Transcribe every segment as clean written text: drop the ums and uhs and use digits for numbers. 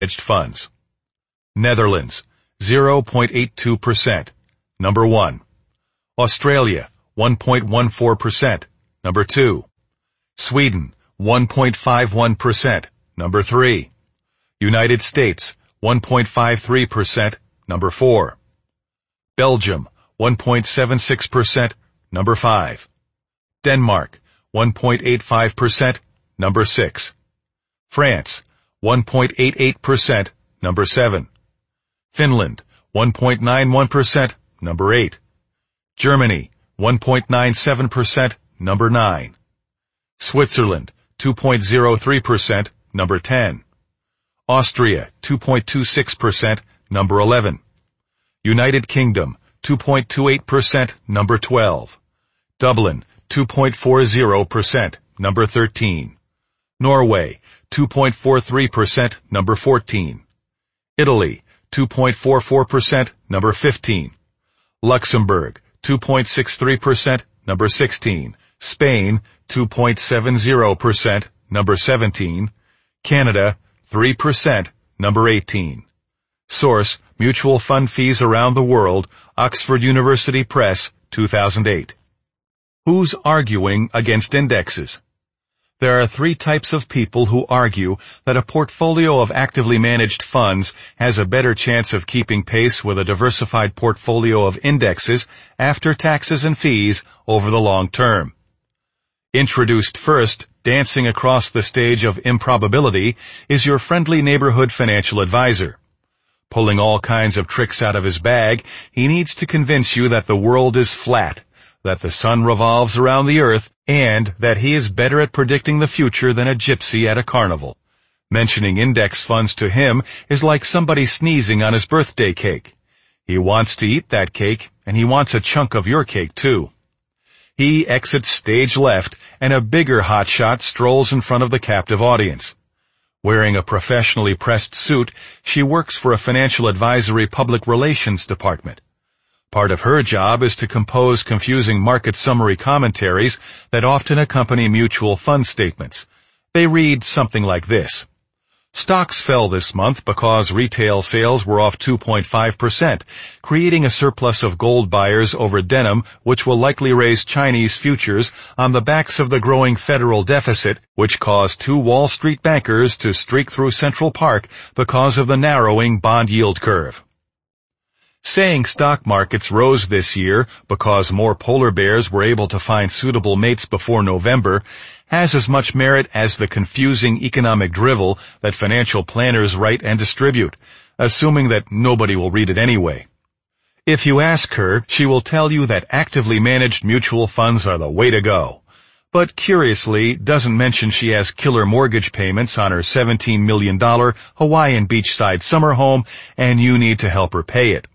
managed funds. Netherlands, 0.82%. Number 1. Australia, 1.14%. Number 2. Sweden, 1.51%. Number 3. United States, 1.53%. Number 4. Belgium, 1.76%. Number 5. Denmark, 1.85%. Number 6. France, 1.88%. Number 7. Finland, 1.91%. Number 8. Germany, 1.97%. Number 9. Switzerland, 2.03%. Number 10. Austria, 2.26%. Number 11. United Kingdom, 2.28%. Number 12. Dublin, 2.40%. Number 13. Norway, 2.43%. Number 14. Italy, 2.44%. Number 15. Luxembourg, 2.63%. Number 16. Spain, 2.70%. Number 17. Canada, 3%. Number 18. Source: Mutual Fund Fees Around the World, Oxford University Press, 2008. Who's arguing against indexes? There are 3 types of people who argue that a portfolio of actively managed funds has a better chance of keeping pace with a diversified portfolio of indexes after taxes and fees over the long term. Introduced first, dancing across the stage of improbability, is your friendly neighborhood financial advisor. Pulling all kinds of tricks out of his bag, he needs to convince you that the world is flat, that the sun revolves around the earth, and that he is better at predicting the future than a gypsy at a carnival. Mentioning index funds to him is like somebody sneezing on his birthday cake. He wants to eat that cake, and he wants a chunk of your cake too. He exits stage left, and a bigger hotshot strolls in front of the captive audience. Wearing a professionally pressed suit, she works for a financial advisory public relations department. Part of her job is to compose confusing market summary commentaries that often accompany mutual fund statements. They read something like this. Stocks fell this month because retail sales were off 2.5%, creating a surplus of gold buyers over denim, which will likely raise Chinese futures on the backs of the growing federal deficit, which caused 2 Wall Street bankers to streak through Central Park because of the narrowing bond yield curve. Saying stock markets rose this year because more polar bears were able to find suitable mates before November has as much merit as the confusing economic drivel that financial planners write and distribute, assuming that nobody will read it anyway. If you ask her, she will tell you that actively managed mutual funds are the way to go, but curiously doesn't mention she has killer mortgage payments on her $17 million Hawaiian beachside summer home and you need to help her pay it.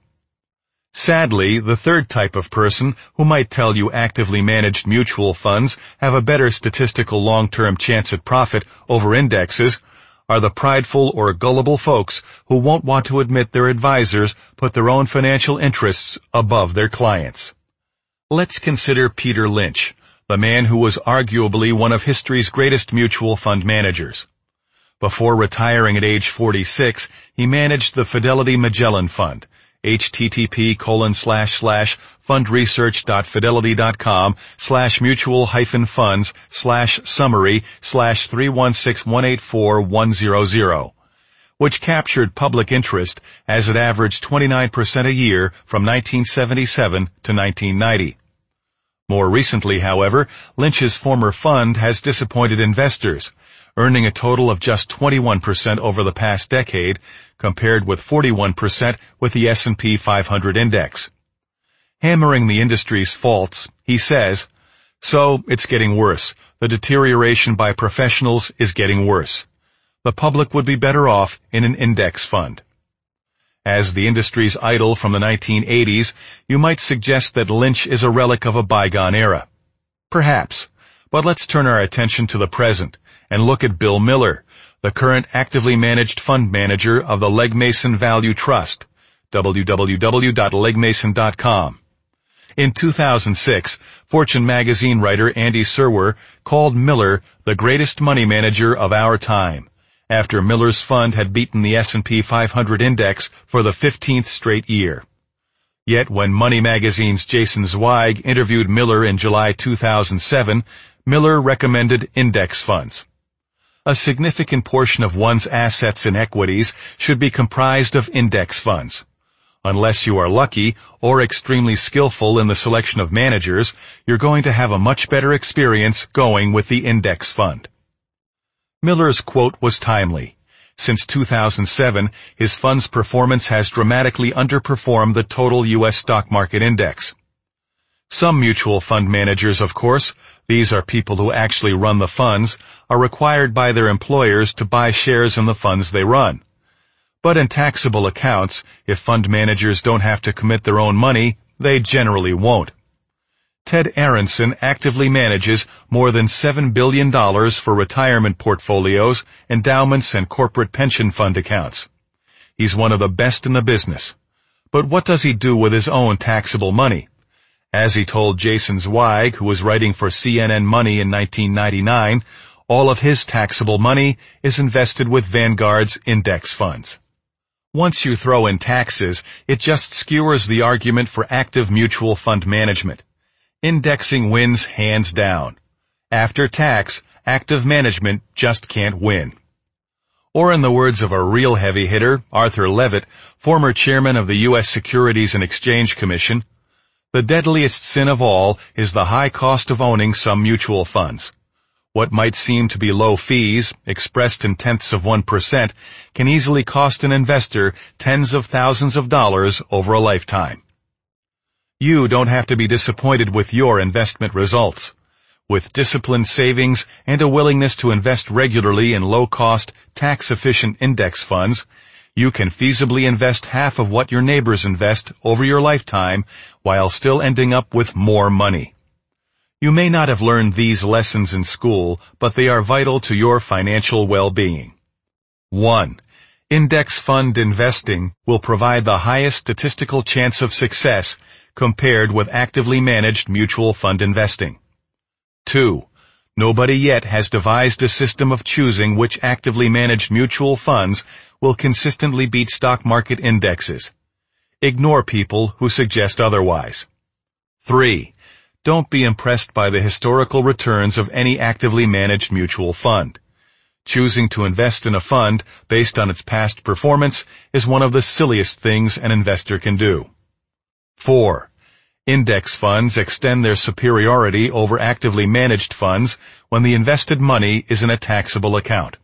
Sadly, the third type of person who might tell you actively managed mutual funds have a better statistical long-term chance at profit over indexes are the prideful or gullible folks who won't want to admit their advisors put their own financial interests above their clients. Let's consider Peter Lynch, the man who was arguably one of history's greatest mutual fund managers. Before retiring at age 46, he managed the Fidelity Magellan Fund, http://fundresearch.fidelity.com/mutual-funds/summary/316184-100, which captured public interest as it averaged 29% a year from 1977 to 1990. More recently, however, Lynch's former fund has disappointed investors, earning a total of just 21% over the past decade, compared with 41% with the S&P 500 index. Hammering the industry's faults, he says, "So it's getting worse. The deterioration by professionals is getting worse. The public would be better off in an index fund." As the industry's idol from the 1980s, you might suggest that Lynch is a relic of a bygone era. Perhaps, but let's turn our attention to the present and look at Bill Miller, the current actively managed fund manager of the Legg Mason Value Trust, www.leggmason.com. In 2006, Fortune magazine writer Andy Serwer called Miller the greatest money manager of our time, after Miller's fund had beaten the S&P 500 index for the 15th straight year. Yet when Money Magazine's Jason Zweig interviewed Miller in July 2007, Miller recommended index funds. A significant portion of one's assets in equities should be comprised of index funds. Unless you are lucky or extremely skillful in the selection of managers, you're going to have a much better experience going with the index fund. Miller's quote was timely. Since 2007, his fund's performance has dramatically underperformed the total U.S. stock market index. Some mutual fund managers, of course, these are people who actually run the funds, are required by their employers to buy shares in the funds they run. But in taxable accounts, if fund managers don't have to commit their own money, they generally won't. Ted Aronson actively manages more than $7 billion for retirement portfolios, endowments, and corporate pension fund accounts. He's one of the best in the business. But what does he do with his own taxable money? As he told Jason Zweig, who was writing for CNN Money in 1999, all of his taxable money is invested with Vanguard's index funds. Once you throw in taxes, it just skewers the argument for active mutual fund management. Indexing wins hands down. After tax, active management just can't win. Or in the words of a real heavy hitter, Arthur Levitt, former chairman of the U.S. Securities and Exchange Commission, the deadliest sin of all is the high cost of owning some mutual funds. What might seem to be low fees, expressed in tenths of 1%, can easily cost an investor tens of thousands of dollars over a lifetime. You don't have to be disappointed with your investment results. With disciplined savings and a willingness to invest regularly in low-cost, tax-efficient index funds, you can feasibly invest half of what your neighbors invest over your lifetime while still ending up with more money. You may not have learned these lessons in school, but they are vital to your financial well-being. 1. Index fund investing will provide the highest statistical chance of success compared with actively managed mutual fund investing. 2. Nobody yet has devised a system of choosing which actively managed mutual funds will consistently beat stock market indexes. Ignore people who suggest otherwise. 3. Don't be impressed by the historical returns of any actively managed mutual fund. Choosing to invest in a fund based on its past performance is one of the silliest things an investor can do. 4. Index funds extend their superiority over actively managed funds when the invested money is in a taxable account.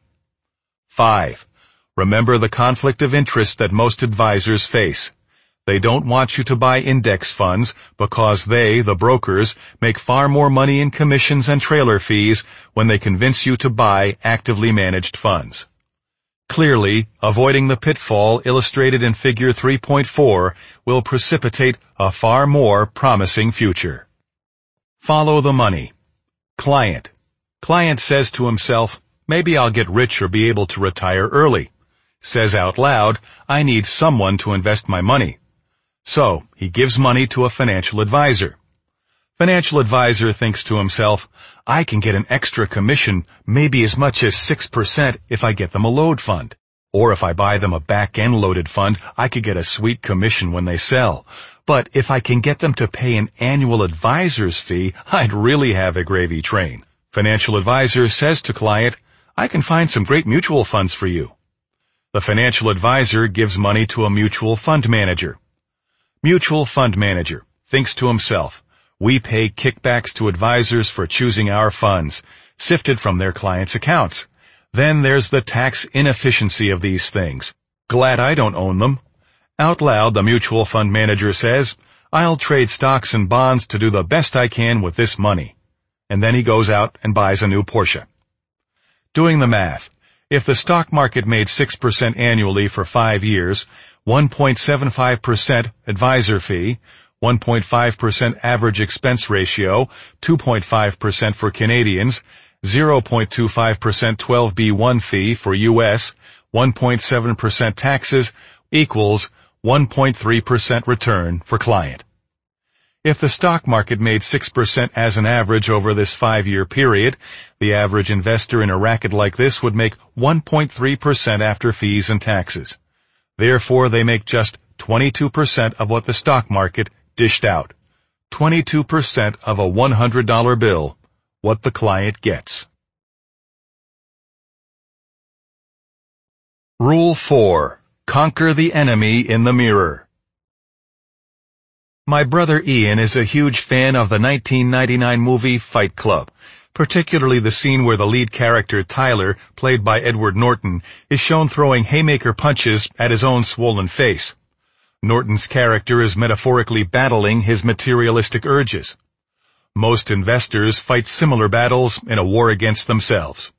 5. Remember the conflict of interest that most advisors face. They don't want you to buy index funds because they, the brokers, make far more money in commissions and trailer fees when they convince you to buy actively managed funds. Clearly, avoiding the pitfall illustrated in Figure 3.4 will precipitate a far more promising future. Follow the money. Client. Client says to himself, maybe I'll get rich or be able to retire early. Says out loud, I need someone to invest my money. So, he gives money to a financial advisor. Financial advisor thinks to himself, I can get an extra commission, maybe as much as 6% if I get them a load fund. Or if I buy them a back-end loaded fund, I could get a sweet commission when they sell. But if I can get them to pay an annual advisor's fee, I'd really have a gravy train. Financial advisor says to client, I can find some great mutual funds for you. The financial advisor gives money to a mutual fund manager. Mutual fund manager thinks to himself, we pay kickbacks to advisors for choosing our funds, sifted from their clients' accounts. Then there's the tax inefficiency of these things. Glad I don't own them. Out loud, the mutual fund manager says, I'll trade stocks and bonds to do the best I can with this money. And then he goes out and buys a new Porsche. Doing the math, if the stock market made 6% annually for 5 years, 1.75% advisor fee, 1.5% average expense ratio, 2.5% for Canadians, 0.25% 12B1 fee for U.S., 1.7% taxes equals 1.3% return for client. If the stock market made 6% as an average over this 5-year period, the average investor in a racket like this would make 1.3% after fees and taxes. Therefore, they make just 22% of what the stock market dished out. 22% of a $100 bill, what the client gets. Rule 4. Conquer the enemy in the mirror. My brother Ian is a huge fan of the 1999 movie Fight Club, particularly the scene where the lead character Tyler, played by Edward Norton, is shown throwing haymaker punches at his own swollen face. Norton's character is metaphorically battling his materialistic urges. Most investors fight similar battles in a war against themselves.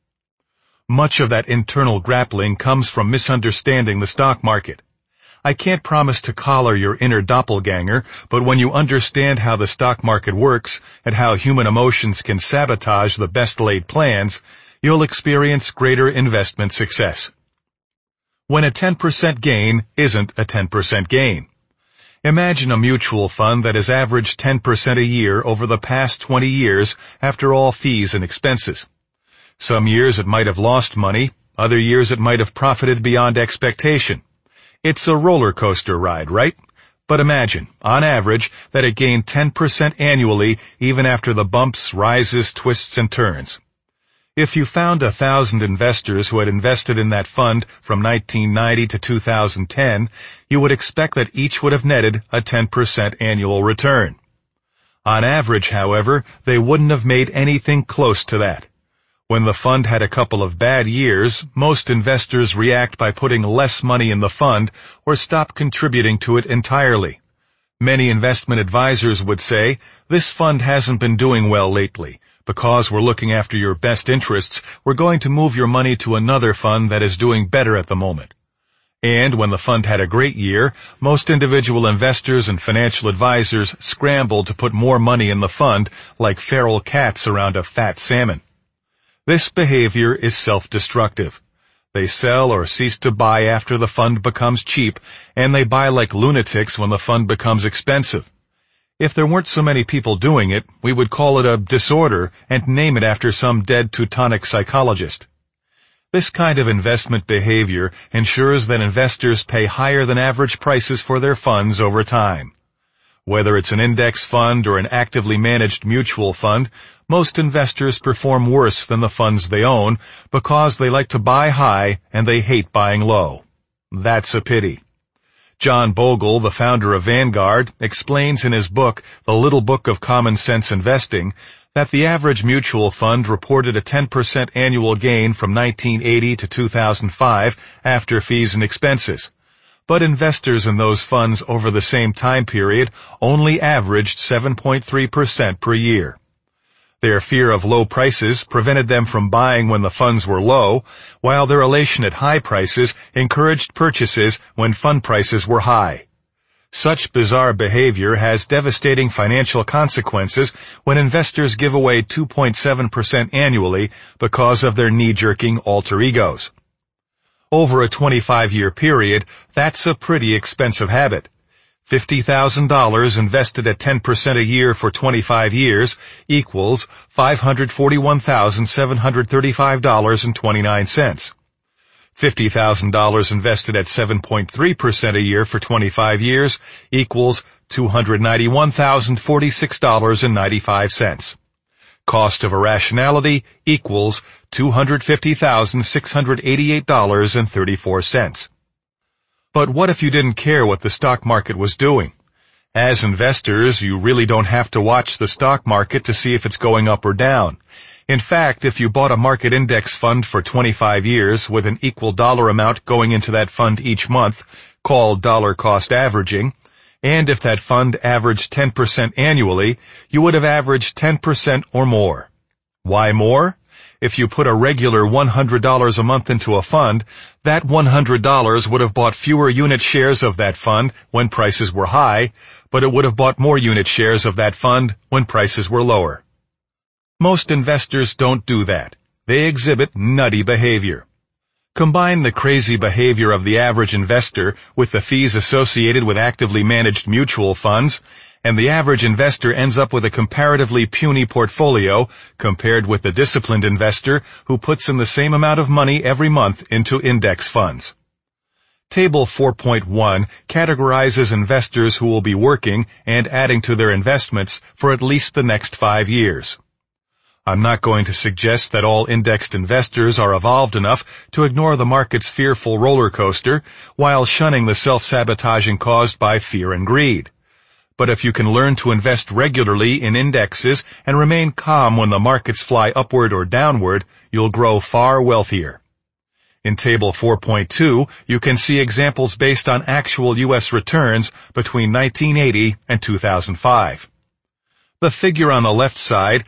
Much of that internal grappling comes from misunderstanding the stock market. I can't promise to collar your inner doppelganger, but when you understand how the stock market works and how human emotions can sabotage the best-laid plans, you'll experience greater investment success. When a 10% gain isn't a 10% gain. Imagine a mutual fund that has averaged 10% a year over the past 20 years after all fees and expenses. Some years it might have lost money, other years it might have profited beyond expectation. It's a roller coaster ride, right? But imagine, on average, that it gained 10% annually even after the bumps, rises, twists, and turns. If you found 1,000 investors who had invested in that fund from 1990 to 2010, you would expect that each would have netted a 10% annual return. On average, however, they wouldn't have made anything close to that. When the fund had a couple of bad years, most investors react by putting less money in the fund or stop contributing to it entirely. Many investment advisors would say, "This fund hasn't been doing well lately. Because we're looking after your best interests, we're going to move your money to another fund that is doing better at the moment." And when the fund had a great year, most individual investors and financial advisors scrambled to put more money in the fund like feral cats around a fat salmon. This behavior is self-destructive. They sell or cease to buy after the fund becomes cheap, and they buy like lunatics when the fund becomes expensive. If there weren't so many people doing it, we would call it a disorder and name it after some dead Teutonic psychologist. This kind of investment behavior ensures that investors pay higher than average prices for their funds over time. Whether it's an index fund or an actively managed mutual fund, most investors perform worse than the funds they own because they like to buy high and they hate buying low. That's a pity. John Bogle, the founder of Vanguard, explains in his book, The Little Book of Common Sense Investing, that the average mutual fund reported a 10% annual gain from 1980 to 2005 after fees and expenses. But investors in those funds over the same time period only averaged 7.3% per year. Their fear of low prices prevented them from buying when the funds were low, while their elation at high prices encouraged purchases when fund prices were high. Such bizarre behavior has devastating financial consequences when investors give away 2.7% annually because of their knee-jerking alter egos. Over a 25-year period, that's a pretty expensive habit. $50,000 invested at 10% a year for 25 years equals $541,735.29. $50,000 invested at 7.3% a year for 25 years equals $291,046.95. Cost of irrationality equals $250,688.34. But what if you didn't care what the stock market was doing? As investors, you really don't have to watch the stock market to see if it's going up or down. In fact, if you bought a market index fund for 25 years with an equal dollar amount going into that fund each month, called dollar cost averaging, and if that fund averaged 10% annually, you would have averaged 10% or more. Why more? If you put a regular $100 a month into a fund, that $100 would have bought fewer unit shares of that fund when prices were high, but it would have bought more unit shares of that fund when prices were lower. Most investors don't do that. They exhibit nutty behavior. Combine the crazy behavior of the average investor with the fees associated with actively managed mutual funds, and the average investor ends up with a comparatively puny portfolio compared with the disciplined investor who puts in the same amount of money every month into index funds. Table 4.1 categorizes investors who will be working and adding to their investments for at least the next 5 years. I'm not going to suggest that all indexed investors are evolved enough to ignore the market's fearful roller coaster while shunning the self-sabotaging caused by fear and greed. But if you can learn to invest regularly in indexes and remain calm when the markets fly upward or downward, you'll grow far wealthier. In Table 4.2, you can see examples based on actual U.S. returns between 1980 and 2005. The figure on the left side,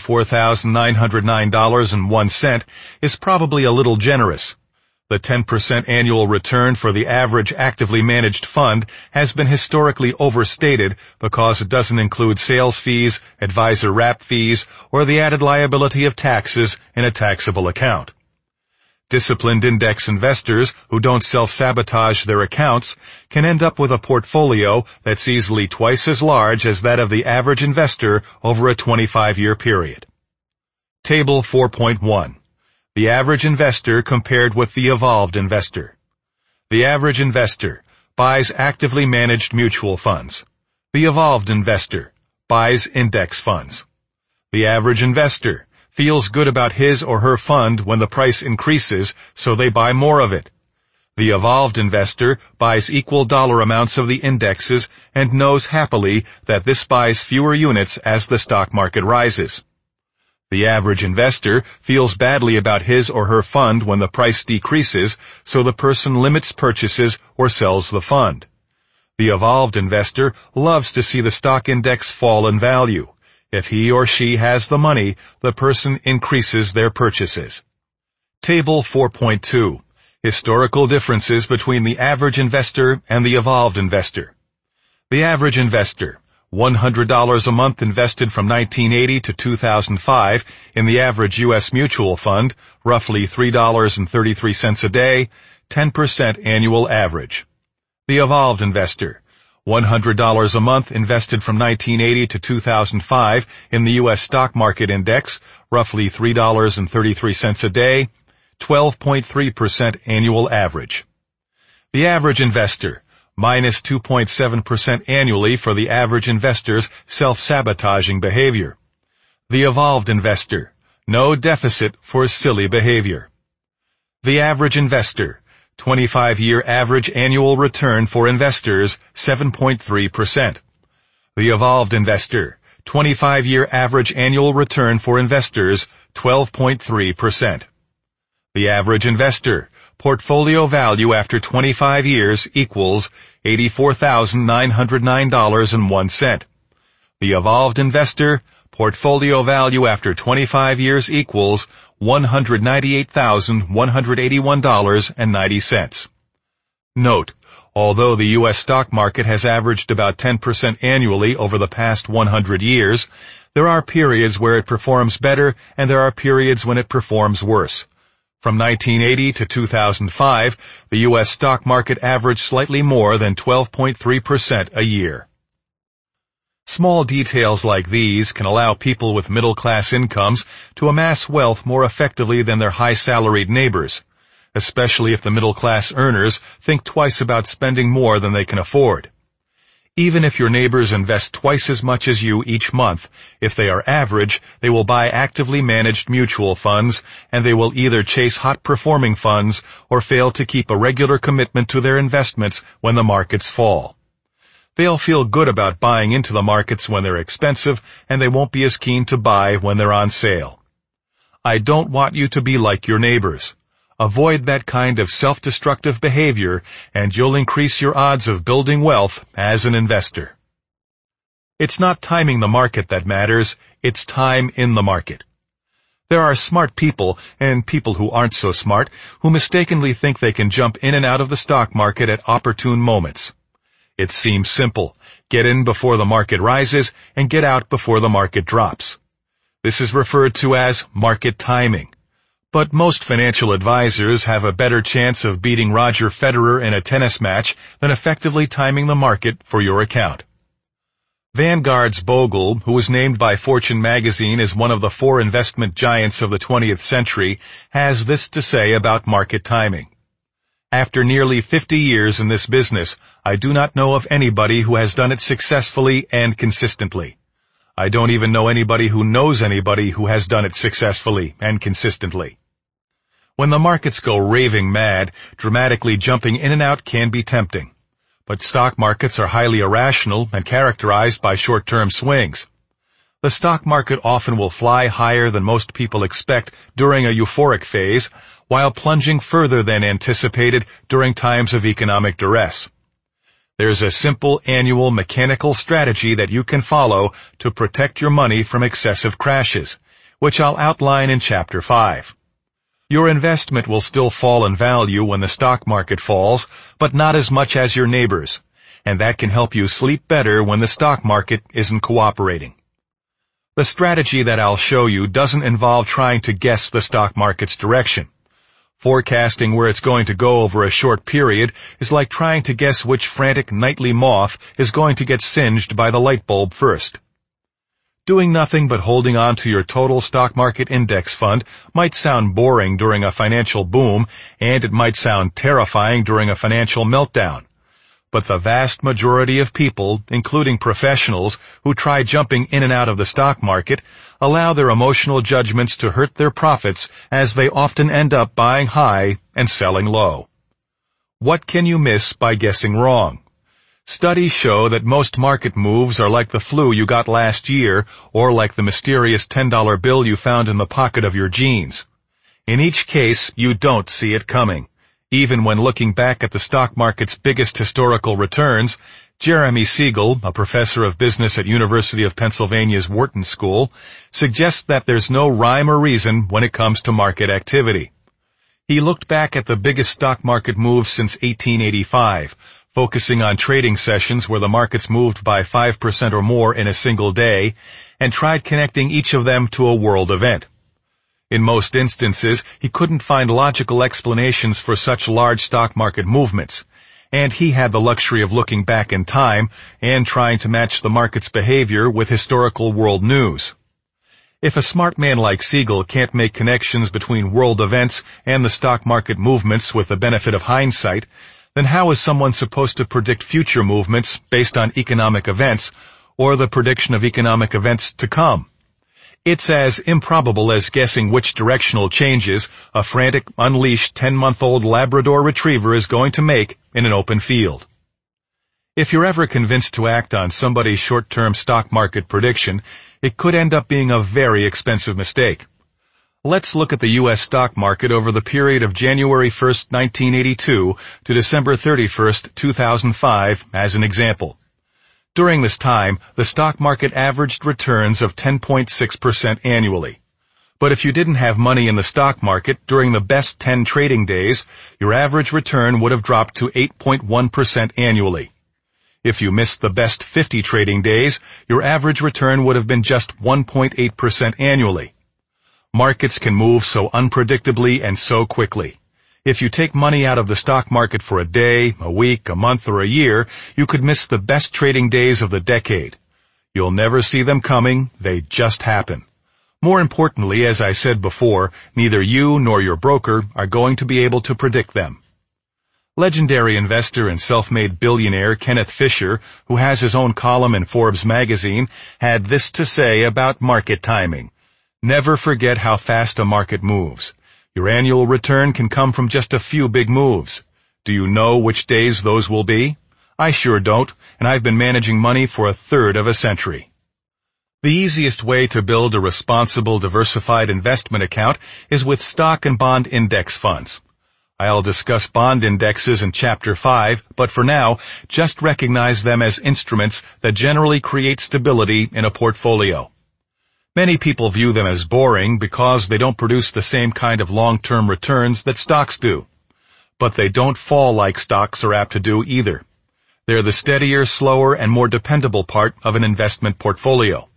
$84,909.01, is probably a little generous. The 10% annual return for the average actively managed fund has been historically overstated because it doesn't include sales fees, advisor wrap fees, or the added liability of taxes in a taxable account. Disciplined index investors who don't self-sabotage their accounts can end up with a portfolio that's easily twice as large as that of the average investor over a 25-year period. Table 4.1. The average investor compared with the evolved investor. The average investor buys actively managed mutual funds. The evolved investor buys index funds. The average investor feels good about his or her fund when the price increases, so they buy more of it. The evolved investor buys equal dollar amounts of the indexes and knows happily that this buys fewer units as the stock market rises. The average investor feels badly about his or her fund when the price decreases, so the person limits purchases or sells the fund. The evolved investor loves to see the stock index fall in value. If he or she has the money, the person increases their purchases. Table 4.2. Historical differences between the average investor and the evolved investor. The average investor, $100 a month invested from 1980 to 2005 in the average U.S. mutual fund, roughly $3.33 a day, 10% annual average. The evolved investor, $100 a month invested from 1980 to 2005 in the U.S. stock market index, roughly $3.33 a day, 12.3% annual average. The average investor, minus 2.7% annually for the average investor's self-sabotaging behavior. The evolved investor, no deficit for silly behavior. The average investor, 25-year average annual return for investors, 7.3%. The evolved investor, 25-year average annual return for investors, 12.3%. The average investor, portfolio value after 25 years equals $84,909.01. The evolved investor, portfolio value after 25 years equals $198,181.90. Note, although the U.S. stock market has averaged about 10% annually over the past 100 years, there are periods where it performs better and there are periods when it performs worse. From 1980 to 2005, the U.S. stock market averaged slightly more than 12.3% a year. Small details like these can allow people with middle-class incomes to amass wealth more effectively than their high-salaried neighbors, especially if the middle-class earners think twice about spending more than they can afford. Even if your neighbors invest twice as much as you each month, if they are average, they will buy actively managed mutual funds, and they will either chase hot-performing funds or fail to keep a regular commitment to their investments when the markets fall. They'll feel good about buying into the markets when they're expensive, and they won't be as keen to buy when they're on sale. I don't want you to be like your neighbors. Avoid that kind of self-destructive behavior, and you'll increase your odds of building wealth as an investor. It's not timing the market that matters, it's time in the market. There are smart people, and people who aren't so smart, who mistakenly think they can jump in and out of the stock market at opportune moments. It seems simple. Get in before the market rises and get out before the market drops. This is referred to as market timing. But most financial advisors have a better chance of beating Roger Federer in a tennis match than effectively timing the market for your account. Vanguard's Bogle, who was named by Fortune magazine as one of the 4 investment giants of the 20th century, has this to say about market timing. After nearly 50 years in this business, I do not know of anybody who has done it successfully and consistently. I don't even know anybody who knows anybody who has done it successfully and consistently. When the markets go raving mad, dramatically jumping in and out can be tempting. But stock markets are highly irrational and characterized by short-term swings. The stock market often will fly higher than most people expect during a euphoric phase, while plunging further than anticipated during times of economic duress. There's a simple annual mechanical strategy that you can follow to protect your money from excessive crashes, which I'll outline in Chapter 5. Your investment will still fall in value when the stock market falls, but not as much as your neighbors, and that can help you sleep better when the stock market isn't cooperating. The strategy that I'll show you doesn't involve trying to guess the stock market's direction. Forecasting where it's going to go over a short period is like trying to guess which frantic nightly moth is going to get singed by the light bulb first. Doing nothing but holding on to your total stock market index fund might sound boring during a financial boom, and it might sound terrifying during a financial meltdown. But the vast majority of people, including professionals, who try jumping in and out of the stock market, allow their emotional judgments to hurt their profits, as they often end up buying high and selling low. What can you miss by guessing wrong? Studies show that most market moves are like the flu you got last year, or like the mysterious $10 bill you found in the pocket of your jeans. In each case, you don't see it coming. Even when looking back at the stock market's biggest historical returns, Jeremy Siegel, a professor of business at University of Pennsylvania's Wharton School, suggests that there's no rhyme or reason when it comes to market activity. He looked back at the biggest stock market moves since 1885, focusing on trading sessions where the markets moved by 5% or more in a single day, and tried connecting each of them to a world event. In most instances, he couldn't find logical explanations for such large stock market movements, and he had the luxury of looking back in time and trying to match the market's behavior with historical world news. If a smart man like Siegel can't make connections between world events and the stock market movements with the benefit of hindsight, then how is someone supposed to predict future movements based on economic events or the prediction of economic events to come? It's as improbable as guessing which directional changes a frantic, unleashed 10-month-old Labrador retriever is going to make in an open field. If you're ever convinced to act on somebody's short-term stock market prediction, it could end up being a very expensive mistake. Let's look at the U.S. stock market over the period of January 1, 1982 to December 31, 2005 as an example. During this time, the stock market averaged returns of 10.6% annually. But if you didn't have money in the stock market during the best 10 trading days, your average return would have dropped to 8.1% annually. If you missed the best 50 trading days, your average return would have been just 1.8% annually. Markets can move so unpredictably and so quickly. If you take money out of the stock market for a day, a week, a month, or a year, you could miss the best trading days of the decade. You'll never see them coming, they just happen. More importantly, as I said before, neither you nor your broker are going to be able to predict them. Legendary investor and self-made billionaire Kenneth Fisher, who has his own column in Forbes magazine, had this to say about market timing. Never forget how fast a market moves. Your annual return can come from just a few big moves. Do you know which days those will be? I sure don't, and I've been managing money for a third of a century. The easiest way to build a responsible, diversified investment account is with stock and bond index funds. I'll discuss bond indexes in Chapter 5, but for now, just recognize them as instruments that generally create stability in a portfolio. Many people view them as boring because they don't produce the same kind of long-term returns that stocks do. But they don't fall like stocks are apt to do either. They're the steadier, slower, and more dependable part of an investment portfolio.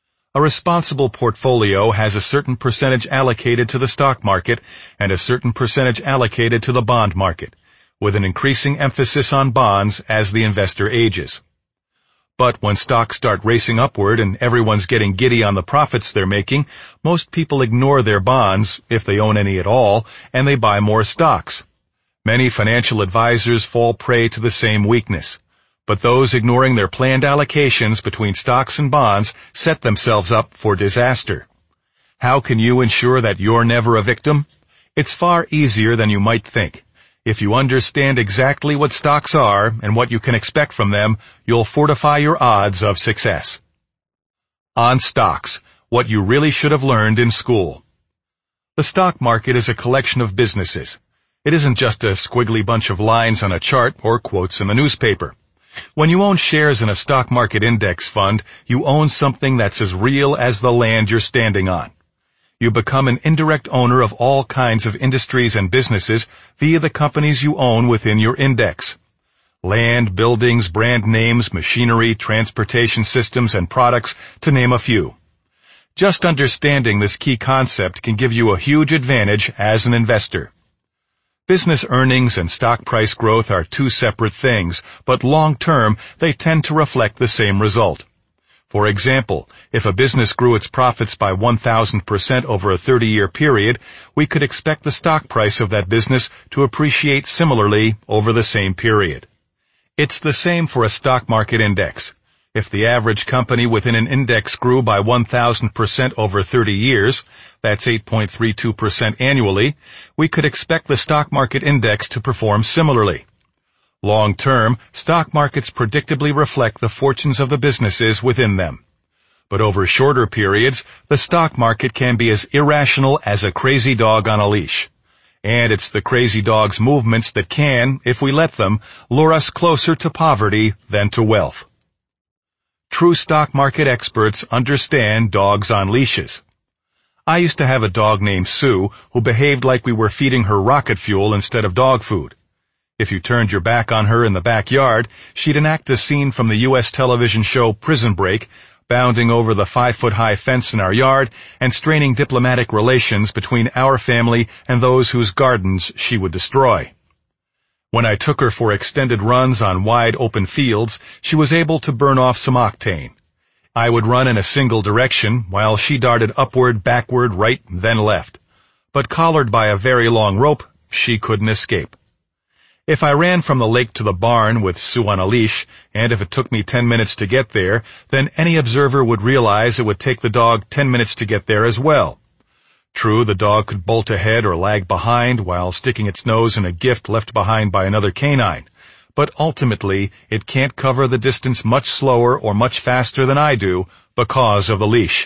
A responsible portfolio has a certain percentage allocated to the stock market and a certain percentage allocated to the bond market, with an increasing emphasis on bonds as the investor ages. But when stocks start racing upward and everyone's getting giddy on the profits they're making, most people ignore their bonds, if they own any at all, and they buy more stocks. Many financial advisors fall prey to the same weakness. But those ignoring their planned allocations between stocks and bonds set themselves up for disaster. How can you ensure that you're never a victim? It's far easier than you might think. If you understand exactly what stocks are and what you can expect from them, you'll fortify your odds of success. On stocks, what you really should have learned in school. The stock market is a collection of businesses. It isn't just a squiggly bunch of lines on a chart or quotes in the newspaper. When you own shares in a stock market index fund, you own something that's as real as the land you're standing on. You become an indirect owner of all kinds of industries and businesses via the companies you own within your index. Land, buildings, brand names, machinery, transportation systems, and products, to name a few. Just understanding this key concept can give you a huge advantage as an investor. Business earnings and stock price growth are two separate things, but long-term, they tend to reflect the same result. For example, if a business grew its profits by 1,000% over a 30-year period, we could expect the stock price of that business to appreciate similarly over the same period. It's the same for a stock market index. If the average company within an index grew by 1,000% over 30 years, that's 8.32% annually, we could expect the stock market index to perform similarly. Long-term, stock markets predictably reflect the fortunes of the businesses within them. But over shorter periods, the stock market can be as irrational as a crazy dog on a leash. And it's the crazy dog's movements that can, if we let them, lure us closer to poverty than to wealth. True stock market experts understand dogs on leashes. I used to have a dog named Sue who behaved like we were feeding her rocket fuel instead of dog food. If you turned your back on her in the backyard, she'd enact a scene from the U.S. television show Prison Break, bounding over the 5-foot-high fence in our yard and straining diplomatic relations between our family and those whose gardens she would destroy. When I took her for extended runs on wide open fields, she was able to burn off some octane. I would run in a single direction while she darted upward, backward, right, then left. But collared by a very long rope, she couldn't escape. If I ran from the lake to the barn with Sue on a leash, and if it took me 10 minutes to get there, then any observer would realize it would take the dog 10 minutes to get there as well. True, the dog could bolt ahead or lag behind while sticking its nose in a gift left behind by another canine, but ultimately it can't cover the distance much slower or much faster than I do because of the leash.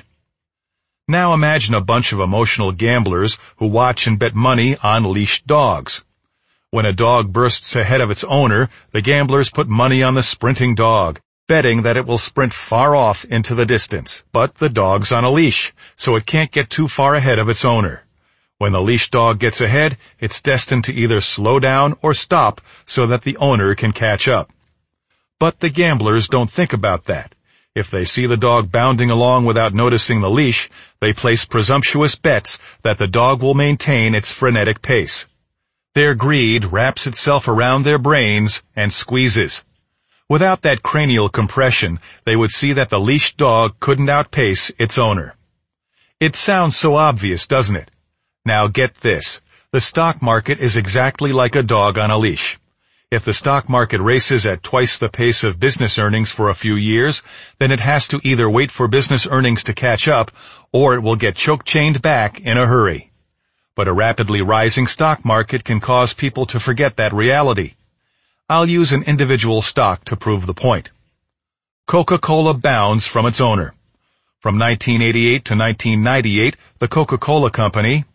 Now imagine a bunch of emotional gamblers who watch and bet money on leashed dogs. When a dog bursts ahead of its owner, the gamblers put money on the sprinting dog, betting that it will sprint far off into the distance. But the dog's on a leash, so it can't get too far ahead of its owner. When the leash dog gets ahead, it's destined to either slow down or stop so that the owner can catch up. But the gamblers don't think about that. If they see the dog bounding along without noticing the leash, they place presumptuous bets that the dog will maintain its frenetic pace. Their greed wraps itself around their brains and squeezes. Without that cranial compression, they would see that the leashed dog couldn't outpace its owner. It sounds so obvious, doesn't it? Now get this. The stock market is exactly like a dog on a leash. If the stock market races at twice the pace of business earnings for a few years, then it has to either wait for business earnings to catch up, or it will get choke-chained back in a hurry. But a rapidly rising stock market can cause people to forget that reality. I'll use an individual stock to prove the point. Coca-Cola bounds from its owner. From 1988 to 1998, the Coca-Cola Company,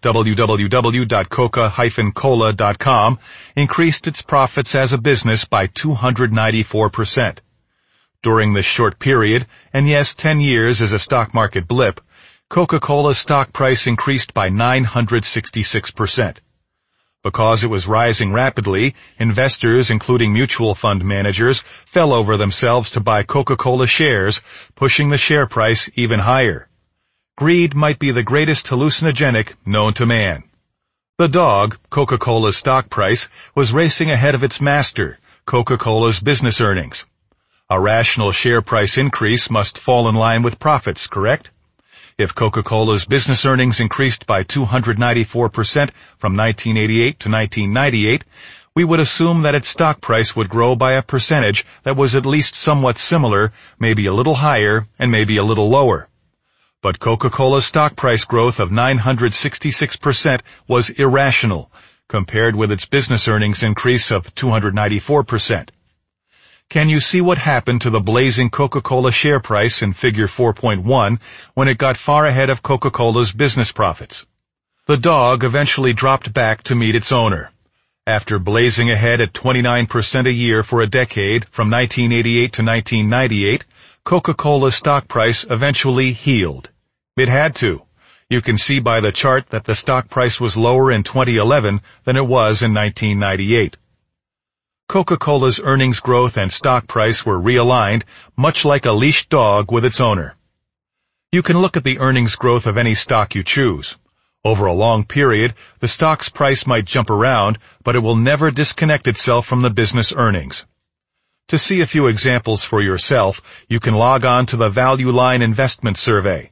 www.coca-cola.com, increased its profits as a business by 294%. During this short period, and yes, 10 years is a stock market blip, Coca-Cola's stock price increased by 966%. Because it was rising rapidly, investors, including mutual fund managers, fell over themselves to buy Coca-Cola shares, pushing the share price even higher. Greed might be the greatest hallucinogenic known to man. The dog, Coca-Cola's stock price, was racing ahead of its master, Coca-Cola's business earnings. A rational share price increase must fall in line with profits, correct? If Coca-Cola's business earnings increased by 294% from 1988 to 1998, we would assume that its stock price would grow by a percentage that was at least somewhat similar, maybe a little higher, and maybe a little lower. But Coca-Cola's stock price growth of 966% was irrational, compared with its business earnings increase of 294%. Can you see what happened to the blazing Coca-Cola share price in Figure 4.1 when it got far ahead of Coca-Cola's business profits? The dog eventually dropped back to meet its owner. After blazing ahead at 29% a year for a decade, from 1988 to 1998, Coca-Cola's stock price eventually healed. It had to. You can see by the chart that the stock price was lower in 2011 than it was in 1998. Coca-Cola's earnings growth and stock price were realigned, much like a leashed dog with its owner. You can look at the earnings growth of any stock you choose. Over a long period, the stock's price might jump around, but it will never disconnect itself from the business earnings. To see a few examples for yourself, you can log on to the Value Line Investment Survey,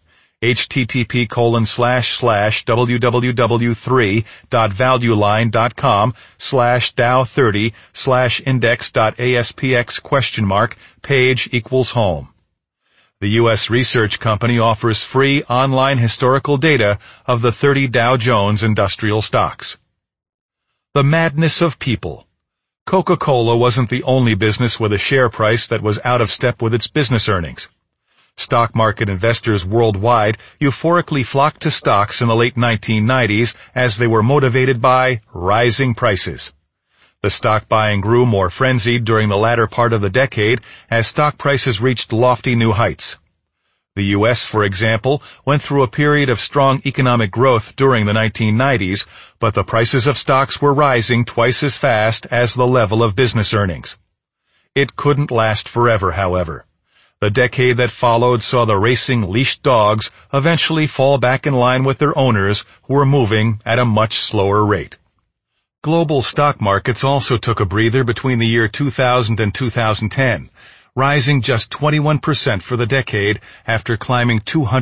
http://www.3.valueline.com/Dow30/index.aspx ? page equals home. The U.S. research company offers free online historical data of the 30 Dow Jones Industrial stocks. The madness of people. Coca-Cola wasn't the only business with a share price that was out of step with its business earnings. Stock market investors worldwide euphorically flocked to stocks in the late 1990s as they were motivated by rising prices. The stock buying grew more frenzied during the latter part of the decade as stock prices reached lofty new heights. The U.S., for example, went through a period of strong economic growth during the 1990s, but the prices of stocks were rising twice as fast as the level of business earnings. It couldn't last forever, however. The decade that followed saw the racing leashed dogs eventually fall back in line with their owners, who were moving at a much slower rate. Global stock markets also took a breather between the year 2000 and 2010, rising just 21% for the decade after climbing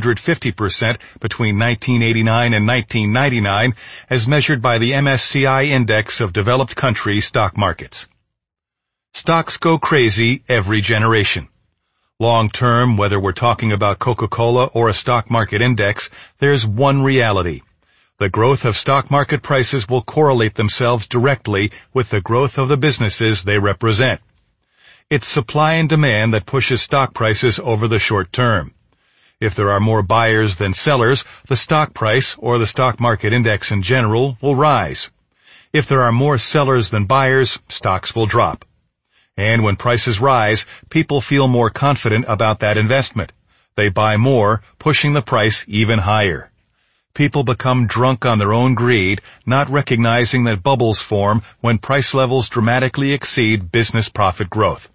250% between 1989 and 1999, as measured by the MSCI index of developed country stock markets. Stocks go crazy every generation. Long term, whether we're talking about Coca-Cola or a stock market index, there's one reality. The growth of stock market prices will correlate themselves directly with the growth of the businesses they represent. It's supply and demand that pushes stock prices over the short term. If there are more buyers than sellers, the stock price, or the stock market index in general, will rise. If there are more sellers than buyers, stocks will drop. And when prices rise, people feel more confident about that investment. They buy more, pushing the price even higher. People become drunk on their own greed, not recognizing that bubbles form when price levels dramatically exceed business profit growth.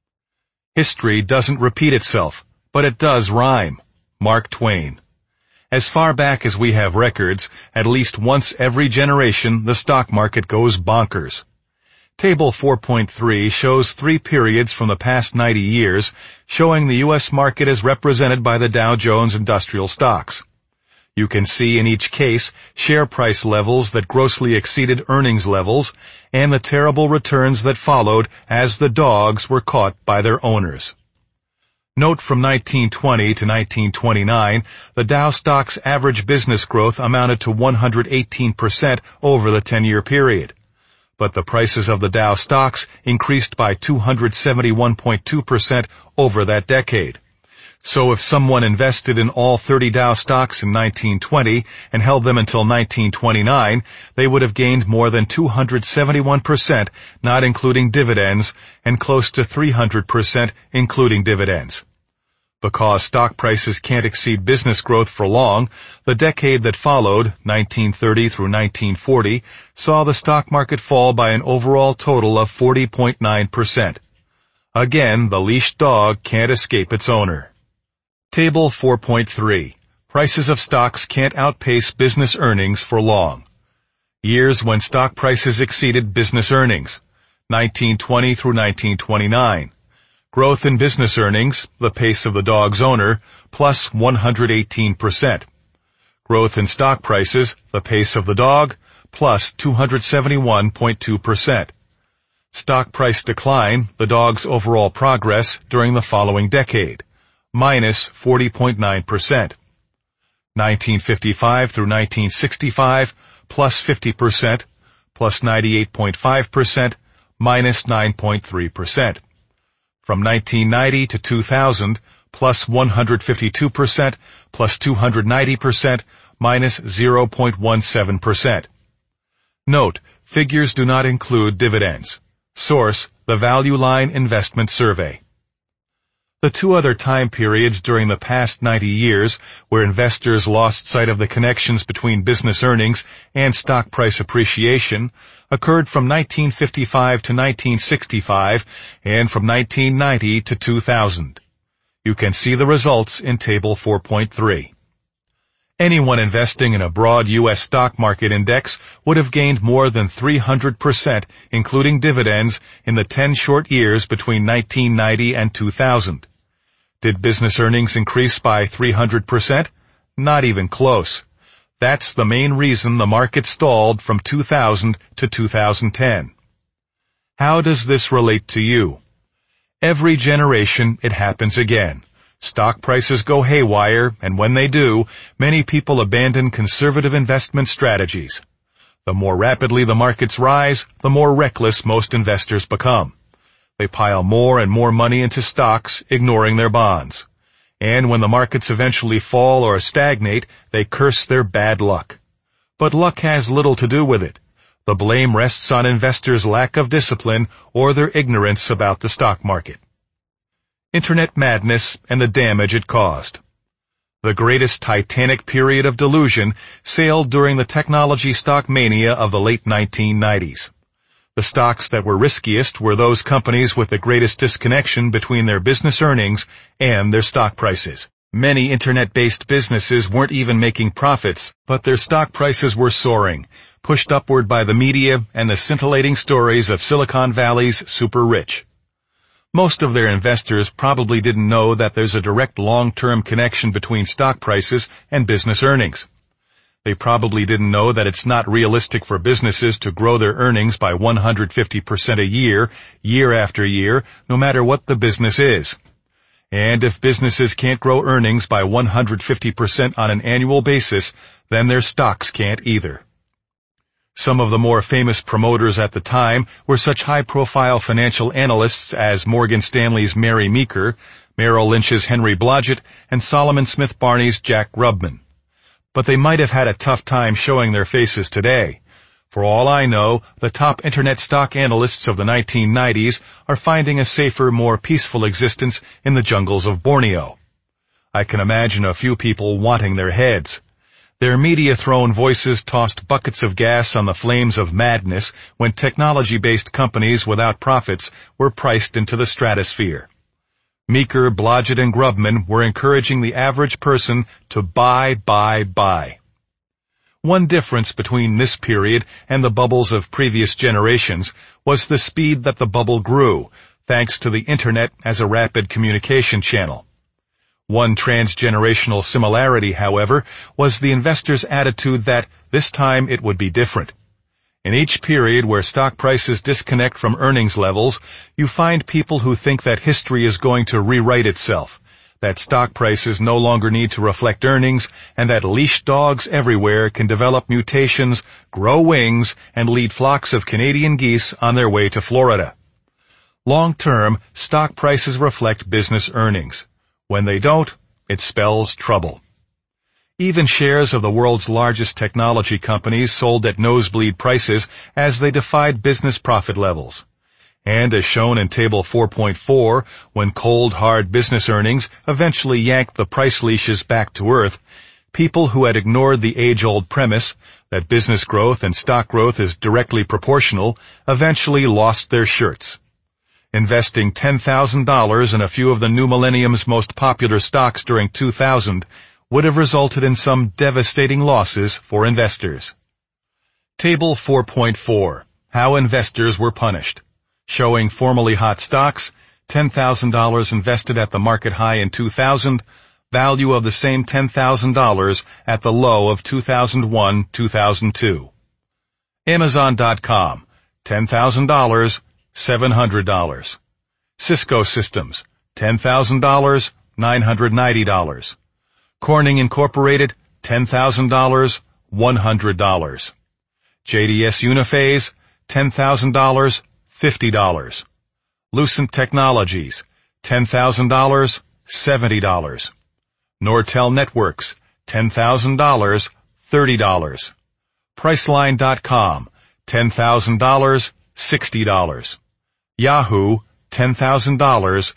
History doesn't repeat itself, but it does rhyme. Mark Twain. As far back as we have records, at least once every generation, the stock market goes bonkers. Table 4.3 shows 3 periods from the past 90 years, showing the U.S. market as represented by the Dow Jones Industrial stocks. You can see in each case share price levels that grossly exceeded earnings levels and the terrible returns that followed as the dogs were caught by their owners. Note from 1920 to 1929, the Dow stock's average business growth amounted to 118% over the 10-year period. But the prices of the Dow stocks increased by 271.2% over that decade. So if someone invested in all 30 Dow stocks in 1920 and held them until 1929, they would have gained more than 271%, not including dividends, and close to 300% including dividends. Because stock prices can't exceed business growth for long, the decade that followed, 1930 through 1940, saw the stock market fall by an overall total of 40.9%. Again, the leashed dog can't escape its owner. Table 4.3. Prices of stocks can't outpace business earnings for long. Years when stock prices exceeded business earnings. 1920 through 1929. Growth in business earnings, the pace of the dog's owner, plus 118%. Growth in stock prices, the pace of the dog, plus 271.2%. Stock price decline, the dog's overall progress during the following decade, minus 40.9%. 1955 through 1965, plus 50%, plus 98.5%, minus 9.3%. From 1990 to 2000, plus 152%, plus 290%, minus 0.17%. Note, figures do not include dividends. Source, the Value Line Investment Survey. The two other time periods during the past 90 years where investors lost sight of the connections between business earnings and stock price appreciation occurred from 1955 to 1965 and from 1990 to 2000. You can see the results in Table 4.3. Anyone investing in a broad U.S. stock market index would have gained more than 300%, including dividends, in the 10 short years between 1990 and 2000. Did business earnings increase by 300%? Not even close. That's the main reason the market stalled from 2000 to 2010. How does this relate to you? Every generation, it happens again. Stock prices go haywire, and when they do, many people abandon conservative investment strategies. The more rapidly the markets rise, the more reckless most investors become. They pile more and more money into stocks, ignoring their bonds. And when the markets eventually fall or stagnate, they curse their bad luck. But luck has little to do with it. The blame rests on investors' lack of discipline or their ignorance about the stock market. Internet madness and the damage it caused. The greatest Titanic period of delusion sailed during the technology stock mania of the late 1990s. The stocks that were riskiest were those companies with the greatest disconnection between their business earnings and their stock prices. Many internet-based businesses weren't even making profits, but their stock prices were soaring, pushed upward by the media and the scintillating stories of Silicon Valley's super rich. Most of their investors probably didn't know that there's a direct long-term connection between stock prices and business earnings. They probably didn't know that it's not realistic for businesses to grow their earnings by 150% a year, year after year, no matter what the business is. And if businesses can't grow earnings by 150% on an annual basis, then their stocks can't either. Some of the more famous promoters at the time were such high-profile financial analysts as Morgan Stanley's Mary Meeker, Merrill Lynch's Henry Blodgett, and Solomon Smith Barney's Jack Rubman. But they might have had a tough time showing their faces today. For all I know, the top internet stock analysts of the 1990s are finding a safer, more peaceful existence in the jungles of Borneo. I can imagine a few people wanting their heads. Their media-thrown voices tossed buckets of gas on the flames of madness when technology-based companies without profits were priced into the stratosphere. Meeker, Blodgett, and Grubman were encouraging the average person to buy. One difference between this period and the bubbles of previous generations was the speed that the bubble grew, thanks to the Internet as a rapid communication channel. One transgenerational similarity, however, was the investor's attitude that this time it would be different. In each period where stock prices disconnect from earnings levels, you find people who think that history is going to rewrite itself, that stock prices no longer need to reflect earnings, and that leash dogs everywhere can develop mutations, grow wings, and lead flocks of Canadian geese on their way to Florida. Long-term, stock prices reflect business earnings. When they don't, it spells trouble. Even shares of the world's largest technology companies sold at nosebleed prices as they defied business profit levels. And as shown in Table 4.4, when cold, hard business earnings eventually yanked the price leashes back to earth, people who had ignored the age-old premise that business growth and stock growth is directly proportional eventually lost their shirts. Investing $10,000 in a few of the new millennium's most popular stocks during 2000 would have resulted in some devastating losses for investors. Table 4.4. How investors were punished. Showing formerly hot stocks, $10,000 invested at the market high in 2000, value of the same $10,000 at the low of 2001-2002. Amazon.com, $10,000, $700. Cisco Systems, $10,000, $990. Corning Incorporated, $10,000, $100. JDS Uniphase, $10,000, $50. Lucent Technologies, $10,000, $70. Nortel Networks, $10,000, $30. Priceline.com, $10,000, $60. Yahoo, $10,000,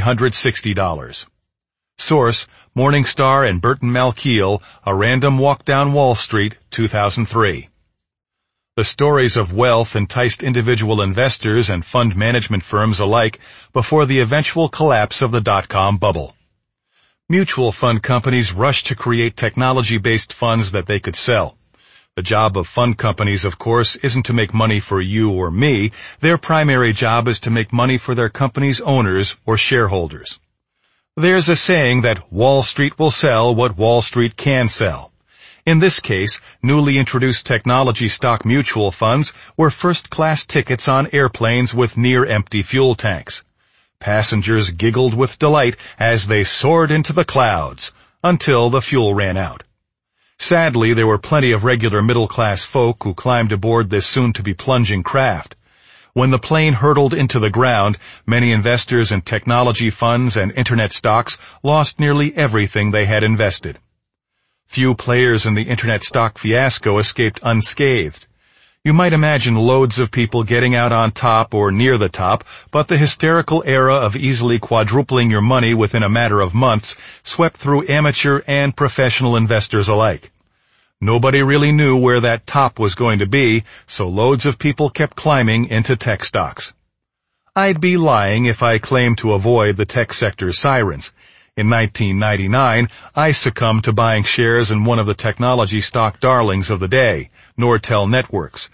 $360. Source, Morningstar and Burton Malkiel, A Random Walk Down Wall Street, 2003. The stories of wealth enticed individual investors and fund management firms alike before the eventual collapse of the dot-com bubble. Mutual fund companies rushed to create technology-based funds that they could sell. The job of fund companies, of course, isn't to make money for you or me. Their primary job is to make money for their company's owners or shareholders. There's a saying that Wall Street will sell what Wall Street can sell. In this case, newly introduced technology stock mutual funds were first-class tickets on airplanes with near-empty fuel tanks. Passengers giggled with delight as they soared into the clouds until the fuel ran out. Sadly, there were plenty of regular middle-class folk who climbed aboard this soon-to-be plunging craft. When the plane hurtled into the ground, many investors in technology funds and internet stocks lost nearly everything they had invested. Few players in the internet stock fiasco escaped unscathed. You might imagine loads of people getting out on top or near the top, but the hysterical era of easily quadrupling your money within a matter of months swept through amateur and professional investors alike. Nobody really knew where that top was going to be, so loads of people kept climbing into tech stocks. I'd be lying if I claimed to avoid the tech sector's sirens. In 1999, I succumbed to buying shares in one of the technology stock darlings of the day, Nortel Networks,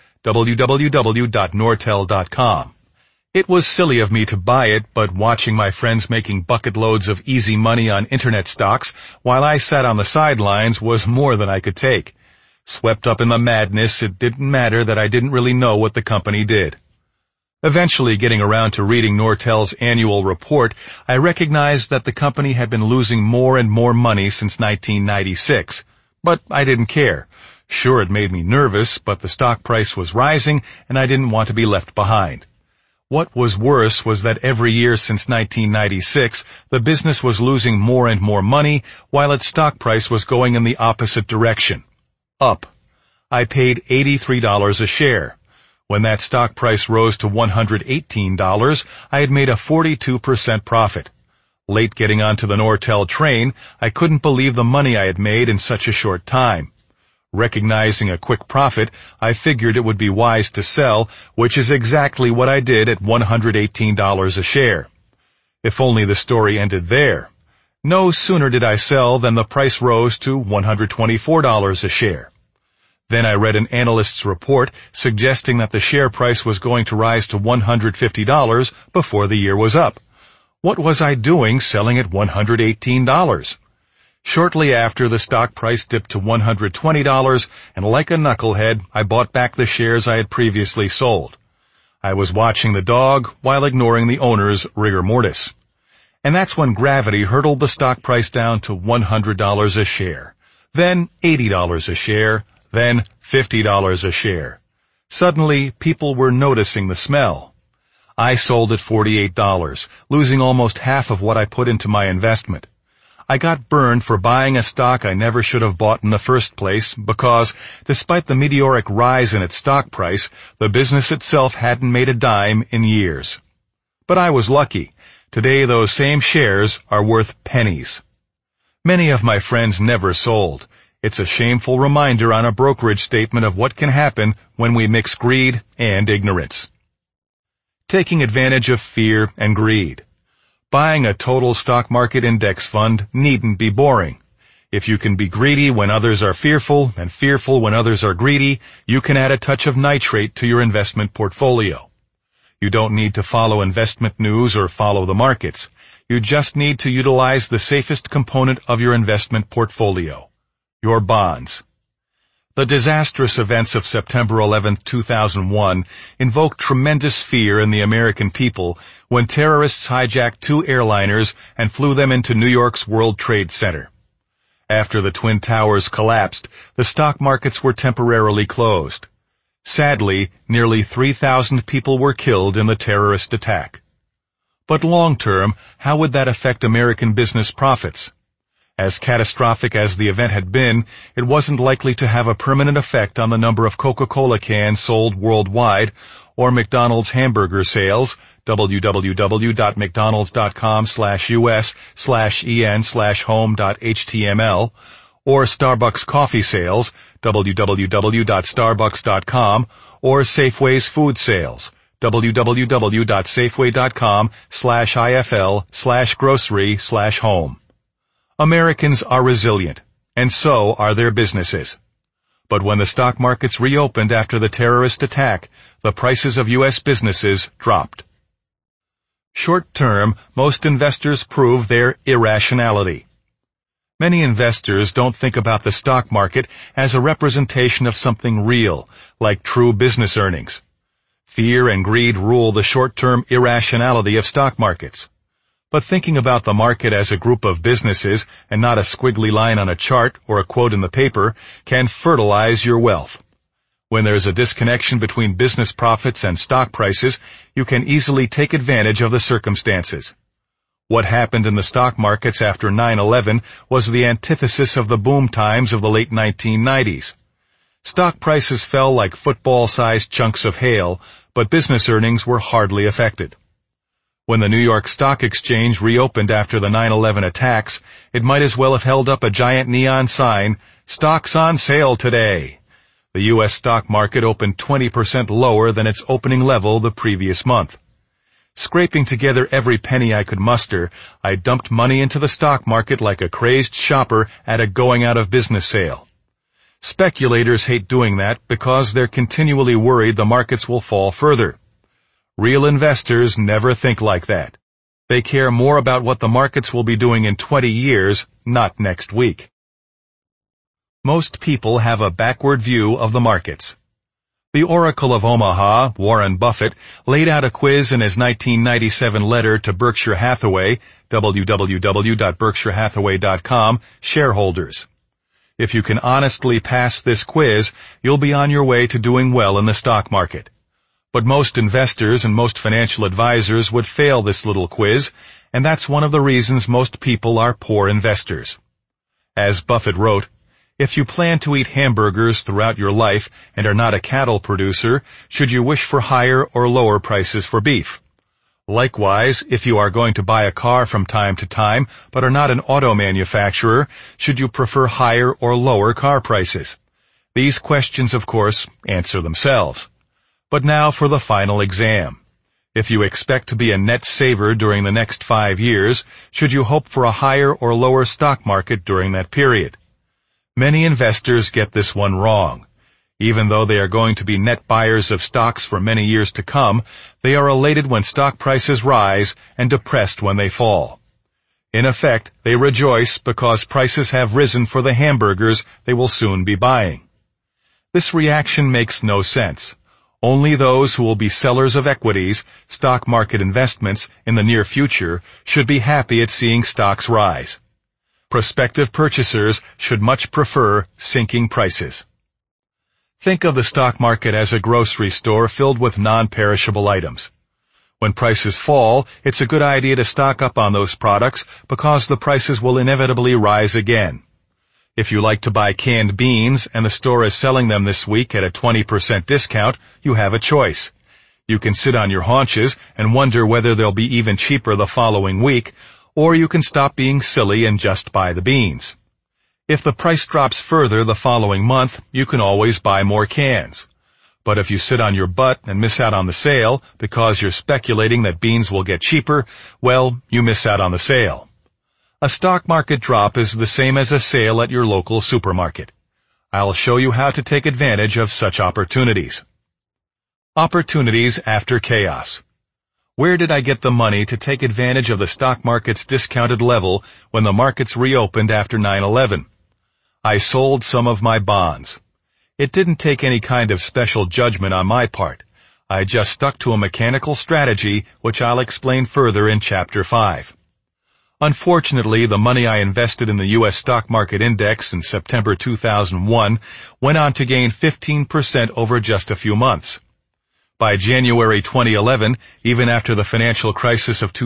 www.nortel.com. It was silly of me to buy it, but watching my friends making bucket loads of easy money on internet stocks while I sat on the sidelines was more than I could take. Swept up in the madness, it didn't matter that I didn't really know what the company did. Eventually getting around to reading Nortel's annual report, I recognized that the company had been losing more and more money since 1996. But I didn't care. Sure, it made me nervous, but the stock price was rising and I didn't want to be left behind. What was worse was that every year since 1996, the business was losing more and more money, while its stock price was going in the opposite direction. Up. I paid $83 a share. When that stock price rose to $118, I had made a 42% profit. Late getting onto the Nortel train, I couldn't believe the money I had made in such a short time. Recognizing a quick profit, I figured it would be wise to sell, which is exactly what I did at $118 a share. If only the story ended there. No sooner did I sell than the price rose to $124 a share. Then I read an analyst's report suggesting that the share price was going to rise to $150 before the year was up. What was I doing selling at $118? Shortly after, the stock price dipped to $120, and like a knucklehead, I bought back the shares I had previously sold. I was watching the dog while ignoring the owner's rigor mortis. And that's when gravity hurtled the stock price down to $100 a share, then $80 a share, then $50 a share. Suddenly, people were noticing the smell. I sold at $48, losing almost half of what I put into my investment. I got burned for buying a stock I never should have bought in the first place because, despite the meteoric rise in its stock price, the business itself hadn't made a dime in years. But I was lucky. Today those same shares are worth pennies. Many of my friends never sold. It's a shameful reminder on a brokerage statement of what can happen when we mix greed and ignorance. Taking advantage of fear and greed. Buying a total stock market index fund needn't be boring. If you can be greedy when others are fearful and fearful when others are greedy, you can add a touch of nitrate to your investment portfolio. You don't need to follow investment news or follow the markets. You just need to utilize the safest component of your investment portfolio, your bonds. The disastrous events of September 11, 2001 invoked tremendous fear in the American people when terrorists hijacked two airliners and flew them into New York's World Trade Center. After the Twin Towers collapsed, the stock markets were temporarily closed. Sadly, nearly 3,000 people were killed in the terrorist attack. But long-term, how would that affect American business profits? As catastrophic as the event had been, it wasn't likely to have a permanent effect on the number of Coca-Cola cans sold worldwide or McDonald's hamburger sales, www.mcdonalds.com/us/en/home.html, or Starbucks coffee sales, www.starbucks.com, or Safeway's food sales, www.safeway.com/ifl/grocery/home. Americans are resilient, and so are their businesses. But when the stock markets reopened after the terrorist attack, the prices of U.S. businesses dropped. Short-term, most investors prove their irrationality. Many investors don't think about the stock market as a representation of something real, like true business earnings. Fear and greed rule the short-term irrationality of stock markets. But thinking about the market as a group of businesses and not a squiggly line on a chart or a quote in the paper can fertilize your wealth. When there's a disconnection between business profits and stock prices, you can easily take advantage of the circumstances. What happened in the stock markets after 9/11 was the antithesis of the boom times of the late 1990s. Stock prices fell like football-sized chunks of hail, but business earnings were hardly affected. When the New York Stock Exchange reopened after the 9/11 attacks, it might as well have held up a giant neon sign, "Stocks on sale today." The U.S. stock market opened 20% lower than its opening level the previous month. Scraping together every penny I could muster, I dumped money into the stock market like a crazed shopper at a going-out-of-business sale. Speculators hate doing that because they're continually worried the markets will fall further. Real investors never think like that. They care more about what the markets will be doing in 20 years, not next week. Most people have a backward view of the markets. The Oracle of Omaha, Warren Buffett, laid out a quiz in his 1997 letter to Berkshire Hathaway, www.berkshirehathaway.com, shareholders. If you can honestly pass this quiz, you'll be on your way to doing well in the stock market. But most investors and most financial advisors would fail this little quiz, and that's one of the reasons most people are poor investors. As Buffett wrote, "If you plan to eat hamburgers throughout your life and are not a cattle producer, should you wish for higher or lower prices for beef? Likewise, if you are going to buy a car from time to time but are not an auto manufacturer, should you prefer higher or lower car prices?" These questions, of course, answer themselves. But now for the final exam. If you expect to be a net saver during the next 5 years, should you hope for a higher or lower stock market during that period? Many investors get this one wrong. Even though they are going to be net buyers of stocks for many years to come, they are elated when stock prices rise and depressed when they fall. In effect, they rejoice because prices have risen for the hamburgers they will soon be buying. This reaction makes no sense. Only those who will be sellers of equities, stock market investments, in the near future should be happy at seeing stocks rise. Prospective purchasers should much prefer sinking prices. Think of the stock market as a grocery store filled with non-perishable items. When prices fall, it's a good idea to stock up on those products because the prices will inevitably rise again. If you like to buy canned beans and the store is selling them this week at a 20% discount, you have a choice. You can sit on your haunches and wonder whether they'll be even cheaper the following week, or you can stop being silly and just buy the beans. If the price drops further the following month, you can always buy more cans. But if you sit on your butt and miss out on the sale because you're speculating that beans will get cheaper, well, you miss out on the sale. A stock market drop is the same as a sale at your local supermarket. I'll show you how to take advantage of such opportunities. Opportunities after chaos. Where did I get the money to take advantage of the stock market's discounted level when the markets reopened after 9/11? I sold some of my bonds. It didn't take any kind of special judgment on my part. I just stuck to a mechanical strategy, which I'll explain further in Chapter 5. Unfortunately, the money I invested in the U.S. stock market index in September 2001 went on to gain 15% over just a few months. By January 2011, even after the financial crisis of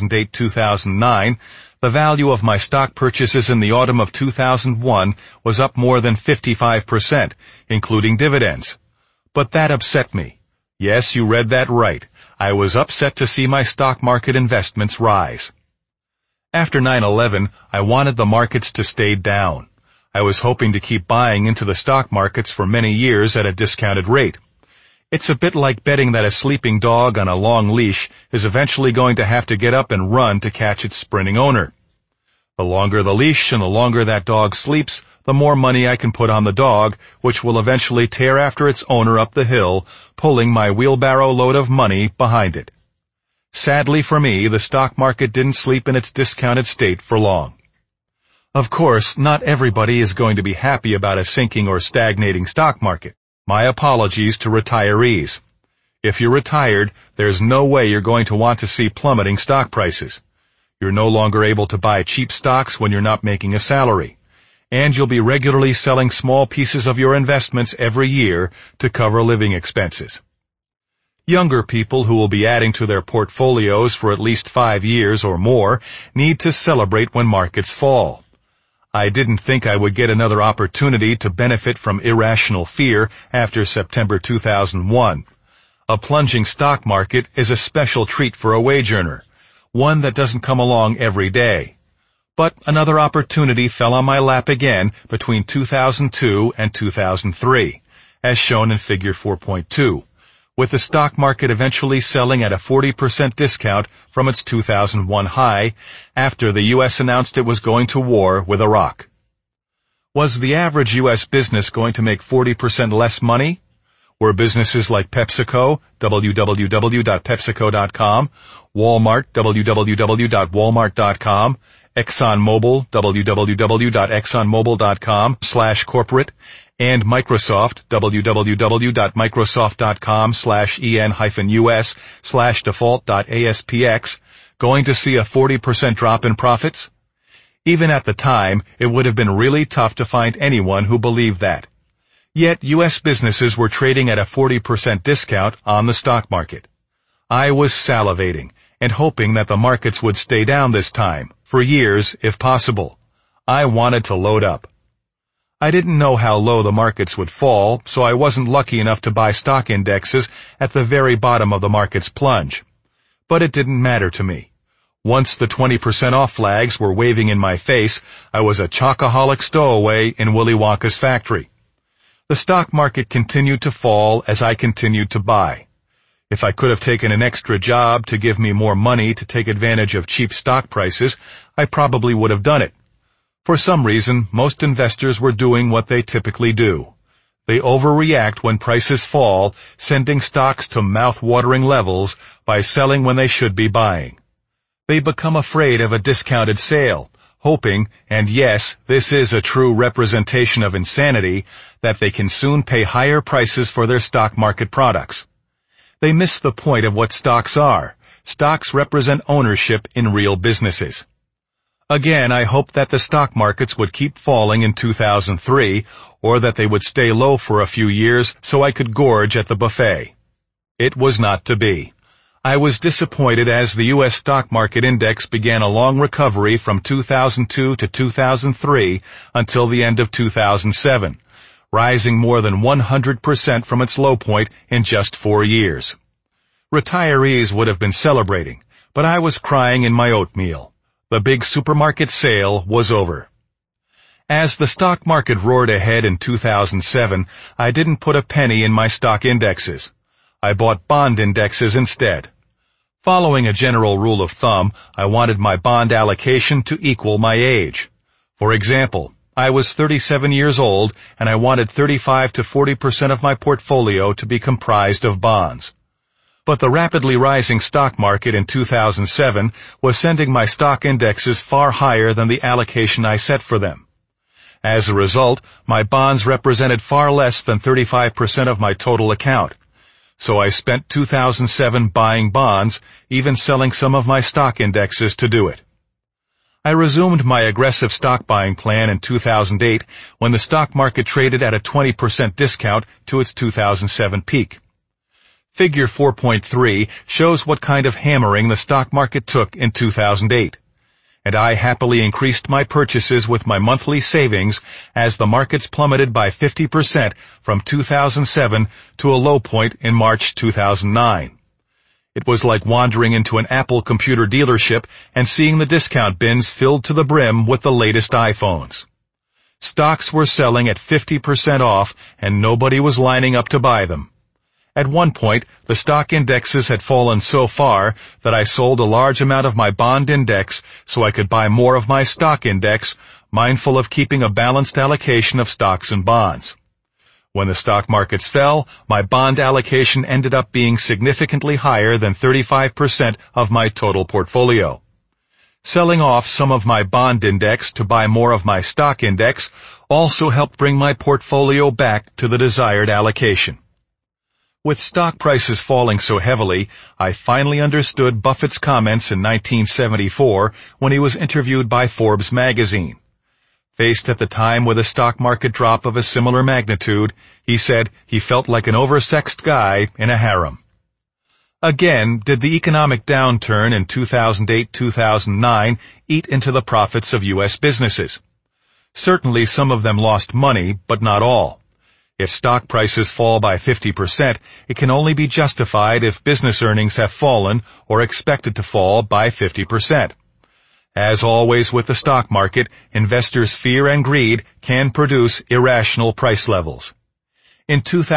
2008-2009, the value of my stock purchases in the autumn of 2001 was up more than 55%, including dividends. But that upset me. Yes, you read that right. I was upset to see my stock market investments rise. After 9/11, I wanted the markets to stay down. I was hoping to keep buying into the stock markets for many years at a discounted rate. It's a bit like betting that a sleeping dog on a long leash is eventually going to have to get up and run to catch its sprinting owner. The longer the leash and the longer that dog sleeps, the more money I can put on the dog, which will eventually tear after its owner up the hill, pulling my wheelbarrow load of money behind it. Sadly for me, the stock market didn't sleep in its discounted state for long. Of course, not everybody is going to be happy about a sinking or stagnating stock market. My apologies to retirees. If you're retired, there's no way you're going to want to see plummeting stock prices. You're no longer able to buy cheap stocks when you're not making a salary. And you'll be regularly selling small pieces of your investments every year to cover living expenses. Younger people who will be adding to their portfolios for at least 5 years or more need to celebrate when markets fall. I didn't think I would get another opportunity to benefit from irrational fear after September 2001. A plunging stock market is a special treat for a wage earner, one that doesn't come along every day. But another opportunity fell on my lap again between 2002 and 2003, as shown in Figure 4.2. with the stock market eventually selling at a 40% discount from its 2001 high after the U.S. announced it was going to war with Iraq. Was the average U.S. business going to make 40% less money? Were businesses like PepsiCo, www.pepsico.com, Walmart, www.walmart.com, ExxonMobil, www.exxonmobil.com/corporate, and Microsoft, www.microsoft.com/en-us/default.aspx, going to see a 40% drop in profits? Even at the time, it would have been really tough to find anyone who believed that. Yet, U.S. businesses were trading at a 40% discount on the stock market. I was salivating and hoping that the markets would stay down this time, for years if possible. I wanted to load up. I didn't know how low the markets would fall, so I wasn't lucky enough to buy stock indexes at the very bottom of the market's plunge. But it didn't matter to me. Once the 20% off flags were waving in my face, I was a chocoholic stowaway in Willy Wonka's factory. The stock market continued to fall as I continued to buy. If I could have taken an extra job to give me more money to take advantage of cheap stock prices, I probably would have done it. For some reason, most investors were doing what they typically do. They overreact when prices fall, sending stocks to mouth-watering levels by selling when they should be buying. They become afraid of a discounted sale, hoping, and yes, this is a true representation of insanity, that they can soon pay higher prices for their stock market products. They miss the point of what stocks are. Stocks represent ownership in real businesses. Again, I hoped that the stock markets would keep falling in 2003, or that they would stay low for a few years so I could gorge at the buffet. It was not to be. I was disappointed as the U.S. stock market index began a long recovery from 2002 to 2003 until the end of 2007, rising more than 100% from its low point in just 4 years. Retirees would have been celebrating, but I was crying in my oatmeal. The big supermarket sale was over. As the stock market roared ahead in 2007, I didn't put a penny in my stock indexes. I bought bond indexes instead. Following a general rule of thumb, I wanted my bond allocation to equal my age. For example, I was 37 years old and I wanted 35 to 40% of my portfolio to be comprised of bonds. But the rapidly rising stock market in 2007 was sending my stock indexes far higher than the allocation I set for them. As a result, my bonds represented far less than 35% of my total account. So I spent 2007 buying bonds, even selling some of my stock indexes to do it. I resumed my aggressive stock buying plan in 2008 when the stock market traded at a 20% discount to its 2007 peak. Figure 4.3 shows what kind of hammering the stock market took in 2008. And I happily increased my purchases with my monthly savings as the markets plummeted by 50% from 2007 to a low point in March 2009. It was like wandering into an Apple computer dealership and seeing the discount bins filled to the brim with the latest iPhones. Stocks were selling at 50% off and nobody was lining up to buy them. At one point, the stock indexes had fallen so far that I sold a large amount of my bond index so I could buy more of my stock index, mindful of keeping a balanced allocation of stocks and bonds. When the stock markets fell, my bond allocation ended up being significantly higher than 35% of my total portfolio. Selling off some of my bond index to buy more of my stock index also helped bring my portfolio back to the desired allocation. With stock prices falling so heavily, I finally understood Buffett's comments in 1974 when he was interviewed by Forbes magazine. Faced at the time with a stock market drop of a similar magnitude, he said he felt like an oversexed guy in a harem. Again, did the economic downturn in 2008-2009 eat into the profits of U.S. businesses? Certainly some of them lost money, but not all. If stock prices fall by 50%, it can only be justified if business earnings have fallen or expected to fall by 50%. As always with the stock market, investors' fear and greed can produce irrational price levels. In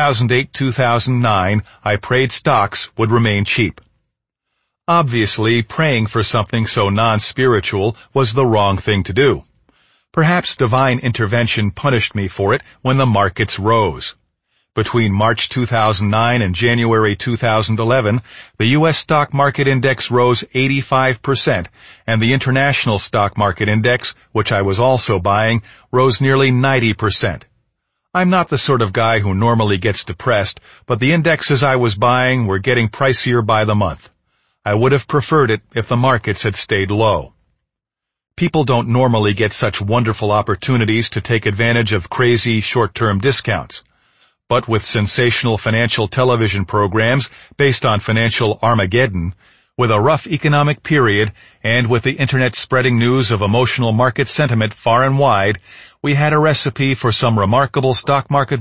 2008-2009, I prayed stocks would remain cheap. Obviously, praying for something so non-spiritual was the wrong thing to do. Perhaps divine intervention punished me for it when the markets rose. Between March 2009 and January 2011, the U.S. stock market index rose 85%, and the international stock market index, which I was also buying, rose nearly 90%. I'm not the sort of guy who normally gets depressed, but the indexes I was buying were getting pricier by the month. I would have preferred it if the markets had stayed low. People don't normally get such wonderful opportunities to take advantage of crazy short-term discounts. But with sensational financial television programs based on financial Armageddon, with a rough economic period, and with the internet spreading news of emotional market sentiment far and wide, we had a recipe for some remarkable stock market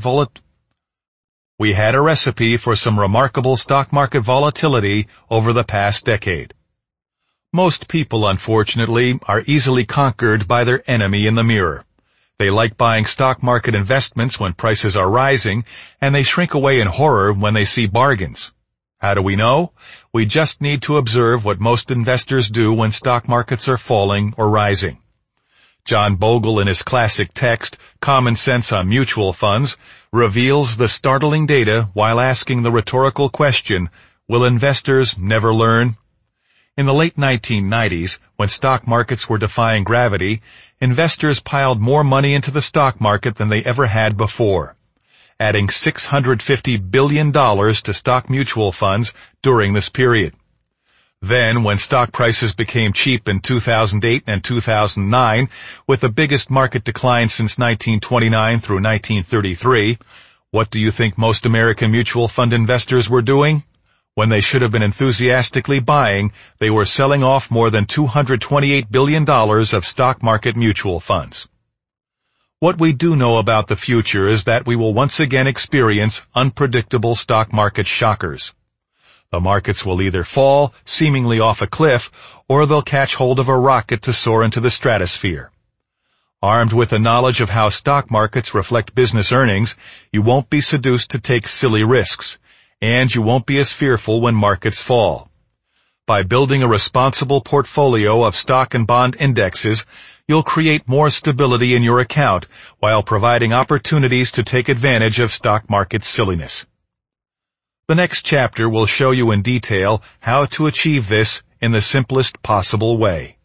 volatility over the past decade. Most people, unfortunately, are easily conquered by their enemy in the mirror. They like buying stock market investments when prices are rising, and they shrink away in horror when they see bargains. How do we know? We just need to observe what most investors do when stock markets are falling or rising. John Bogle, in his classic text, Common Sense on Mutual Funds, reveals the startling data while asking the rhetorical question, will investors never learn? In the late 1990s, when stock markets were defying gravity, investors piled more money into the stock market than they ever had before, adding $650 billion to stock mutual funds during this period. Then, when stock prices became cheap in 2008 and 2009, with the biggest market decline since 1929 through 1933, what do you think most American mutual fund investors were doing? When they should have been enthusiastically buying, they were selling off more than $228 billion of stock market mutual funds. What we do know about the future is that we will once again experience unpredictable stock market shockers. The markets will either fall, seemingly off a cliff, or they'll catch hold of a rocket to soar into the stratosphere. Armed with the knowledge of how stock markets reflect business earnings, you won't be seduced to take silly risks, and you won't be as fearful when markets fall. By building a responsible portfolio of stock and bond indexes, you'll create more stability in your account while providing opportunities to take advantage of stock market silliness. The next chapter will show you in detail how to achieve this in the simplest possible way.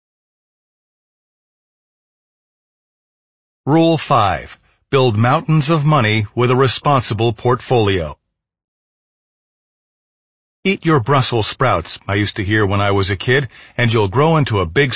Rule 5. Build mountains of money with a responsible portfolio. Eat your Brussels sprouts, I used to hear when I was a kid, and you'll grow into a big